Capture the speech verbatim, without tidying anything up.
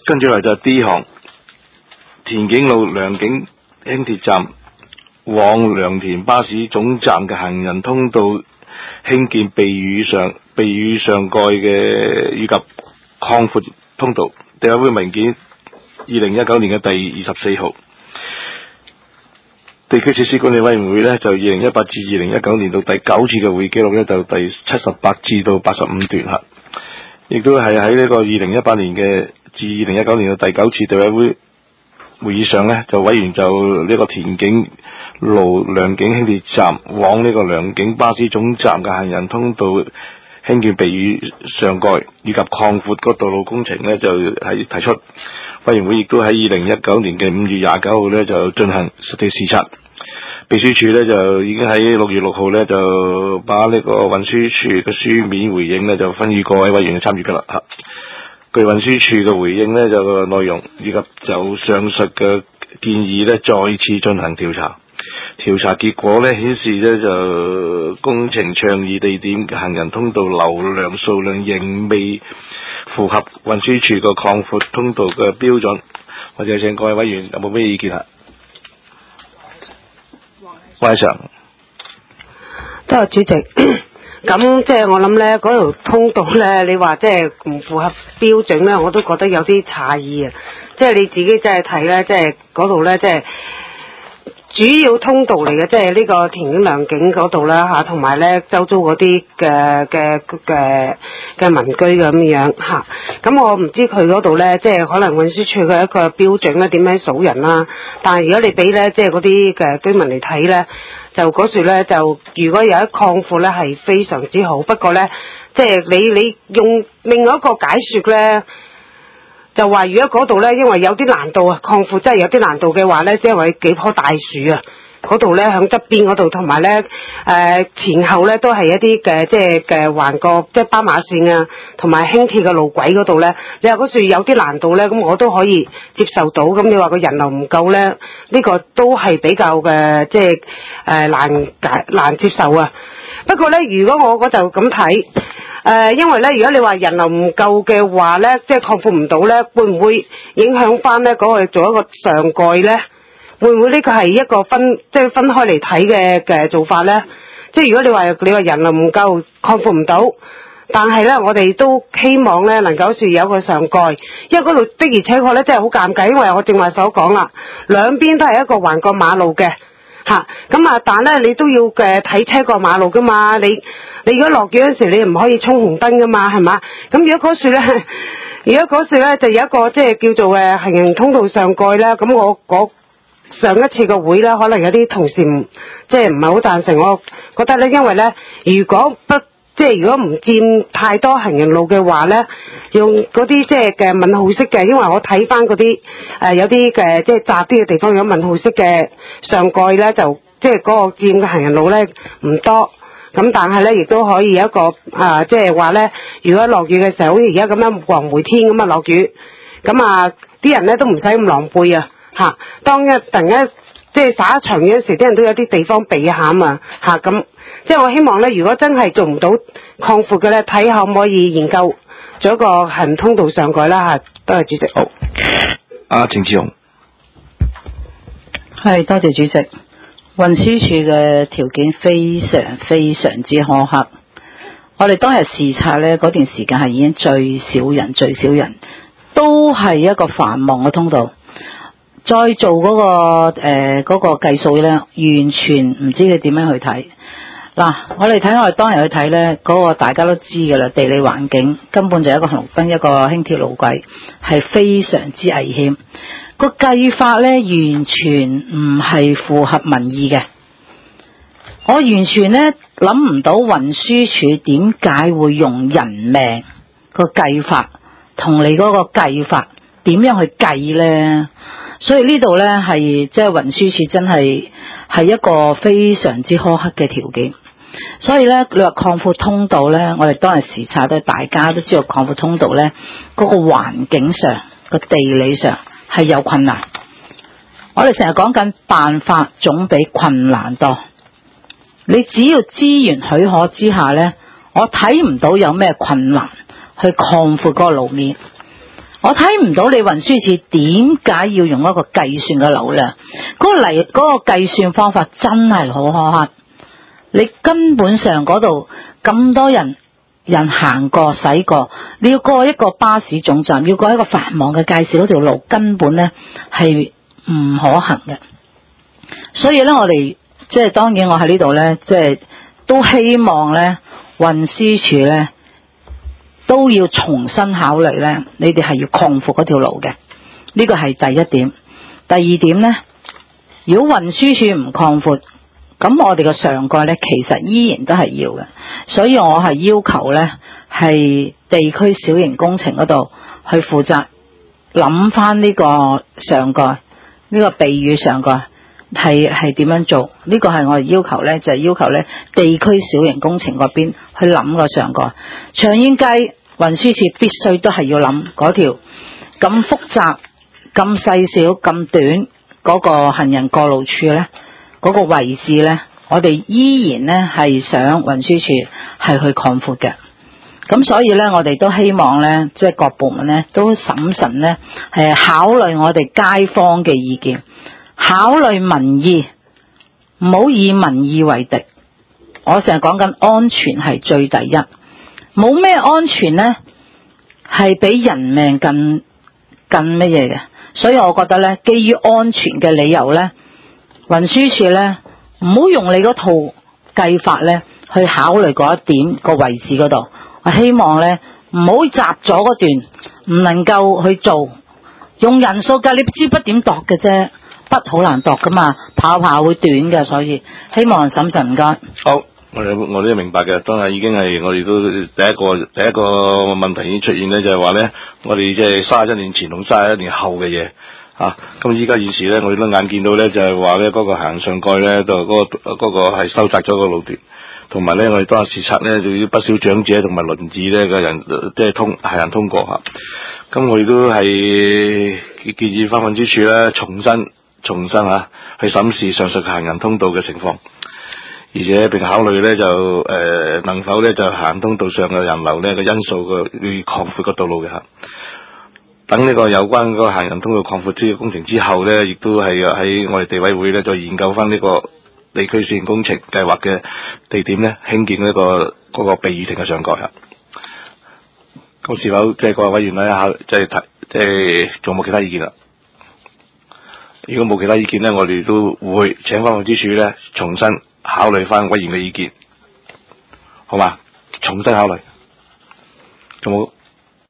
跟住嚟就 D 項，田景路良景輕鐵站往良田巴士總站嘅行人通道興建避雨上避雨上蓋嘅以及擴闊通道。地委會文件二零一九年嘅第二十四號。地區設施管理委員會呢，就二零一八至二零一九年到第九次嘅會議記錄呢，就第七十八至到八十五段吓，亦都係喺呢個二零一八年嘅至二零一九年嘅第九次地委會會議上呢，就委員就呢個田景路良景輕鐵站往呢個良景巴士總站嘅行人通道興建避雨上蓋以及擴闊嗰道路工程呢，就係提出，委員會亦都喺二零一九年嘅五月廿九號呢，就進行實地視察。秘書處呢，就已經喺六月六號呢，就把呢個運輸處嘅書面回應呢，就分予各位委員參與噶啦吓。據運輸處嘅回應呢，就個內容以及就上述嘅建議呢，再次進行調查。調查結果呢，顯示呢，就工程倡議地點行人通道流量數量仍未符合運輸處個擴闊通道嘅標準。我就請各位委員有冇咩意見啊？喂上， 多謝主席。咁即係我諗呢嗰條通道呢，你話即係唔符合標準呢，我都覺得有啲詫異啊！即係你自己真係睇呢，即係嗰度呢，即係主要通道嚟嘅，即係呢個田景良景嗰度啦吓，同埋呢周遭嗰啲嘅嘅嘅嘅民居咁樣吓。咁我唔知佢嗰度呢，即係可能運輸處嘅一個標準呢點樣數人啦。但係如果你俾呢，即係嗰啲嘅居民嚟睇呢，就嗰處呢，就如果有一擴闊呢係非常之好。不過呢，即係你你用另外一個解說呢，就話如果嗰度呢，因為有啲難度啊，擴闊真係有啲難度嘅話呢，即係話幾棵大樹啊，嗰度呢，響側邊嗰度，同埋呢誒、呃、前後呢都係一啲嘅即係嘅橫過即係斑馬線啊，同埋輕鐵嘅路軌嗰度呢，你話嗰樹有啲難度呢，咁我都可以接受到。咁你話個人流唔夠呢，呢、呢個都係比較嘅即係誒、呃、難解難接受啊。不過呢，如果我嗰就咁睇，誒、呃，因為呢，如果你話人流唔夠嘅話呢，即係擴闊唔到呢，會唔會影響翻呢嗰個做一個上蓋呢？會唔會呢個係一個分即係分開嚟睇嘅嘅做法呢？即係如果你話你話人流唔夠擴闊唔到，但係呢，我哋都希望呢能夠說有一個上蓋，因為嗰度的而且確呢真係好尷尬，因為我正話所講啦，兩邊都係一個橫過馬路嘅。吓咁啊！但咧你都要嘅睇車過馬路噶嘛？你你如果落雨嗰時，你唔可以衝紅燈噶嘛？係嘛？咁如果嗰樹咧，如果嗰樹咧就有一個即係叫做誒行人通道上蓋啦。咁我嗰上一次個會咧，可能有啲同事唔即係唔係好贊成。我覺得咧，因為咧，如果不即係如果唔佔太多行人路嘅話咧，用嗰啲即係嘅問號式嘅，因為我睇翻嗰啲誒有啲嘅即係窄啲嘅地方有問號式嘅上蓋咧，就即係嗰個佔嘅行人路咧唔多。咁但係咧亦都可以有一個啊，即係話咧，如果落雨嘅時候，好似而家咁樣黃梅天咁啊落雨，咁啊啲人咧都唔使咁狼狽啊嚇。當一突然間即係灑一場雨嗰時，啲人都有啲地方避一下啊嘛嚇咁。即係我希望咧，如果真係做唔到擴闊嘅咧，睇下可唔可以研究做一個行人通道上蓋啦嚇。多謝主席。 好，阿鄭志雄。 係，多謝主席。運輸署嘅條件非常非常之苛刻。我哋當日視察呢嗰段時間係已經最少人最少人，都係一個繁忙嘅通道。再做嗰、嗰個誒嗰、呃嗰個計數呢，完全唔知佢點樣去睇。嗱，我哋睇我哋當日去睇呢，嗰、嗰個大家都知㗎啦，地理環境根本就係一個紅綠燈，一個輕鐵路軌，係非常之危險。個計法呢，完全唔係符合民意嘅。我完全呢諗唔到運輸署點解會用人命個計法同你嗰個計法點樣去計呢？所以呢度呢係即係運輸署真係係一個非常之苛刻嘅條件。所以呢，你話擴闊通道呢，我哋當日視察都大家都知道擴闊通道呢嗰個環境上個地理上係有困難。我哋成日講緊辦法總比困難多。你只要資源許可之下呢，我睇唔到有咩困難去擴闊嗰個路面。 我睇唔到你運輸署點解要用一個計算嘅流量，嗰、嗰個嚟嗰、嗰個計算方法真係好苛刻。你根本上嗰度咁多人人行過駛過，你要過一個巴士總站，要過一個繁忙嘅街市，嗰條路根本咧係唔可行嘅。所以咧，我哋即係當然我喺呢度咧，即係都希望咧運輸署咧都要重新考慮咧，你哋係要擴闊嗰條路嘅，呢個係第一點。第二點咧，如果運輸署唔擴闊，咁我哋嘅上蓋咧其實依然都係要嘅，所以我係要求咧係地區小型工程嗰度去負責諗翻呢個上蓋，呢個避雨上蓋係係點樣做？呢個係我哋要求咧，就係要求咧地區小型工程嗰邊去諗個上蓋。長遠計，運輸署必須都係要諗嗰條咁複雜、咁細小、咁短嗰個行人過路處咧，嗰個位置咧，我哋依然咧係想運輸署係去擴闊嘅。咁所以咧，我哋都希望咧，即係各部門咧都審慎咧，係考慮我哋街坊嘅意見，考慮民意，唔好以民意為敵。我成日講緊安全係最第一，冇咩安全咧係比人命更更乜嘢嘅。所以我覺得咧，基於安全嘅理由咧，運輸署咧唔好用你嗰套計法咧去考慮嗰一點個位置嗰度。我希望咧唔好閘咗嗰段，唔能夠去做。用人數計，你支筆點度嘅啫，筆好難度噶嘛，跑跑會短嘅，所以希望審慎唔該。 好，我哋我哋都明白嘅，當然已經係我哋都第一個第一個問題已經出現咧，就係話咧，我哋即係三十一年前同三十一年後嘅嘢。啊！咁依家現時咧，我哋都眼見到咧，就係話咧，嗰個行上蓋咧，就嗰個嗰個係收窄咗個路段，同埋咧，我哋當日視察咧，就要不少長者同埋輪椅咧嘅人，即係通行人通過嚇。咁我哋都係建議翻運輸署咧，重新重新嚇去審視上述行人通道嘅情況，而且並考慮咧就誒、呃、能否咧就行通道上嘅人流咧嘅因素嘅要擴闊個道路嘅嚇。等呢個有關嗰個行人通道擴闊之工程之後咧，亦都係喺我哋地委會咧再研究翻呢個地區線工程計劃嘅地點咧，興建呢、這個嗰、那個避雨亭嘅上蓋啊。咁是否即係各位委員咧考即係提即係仲冇其他意見啦？如果冇其他意見咧，我哋都會請翻運輸署咧重新考慮翻委員嘅意見，好嘛？重新考慮，仲冇？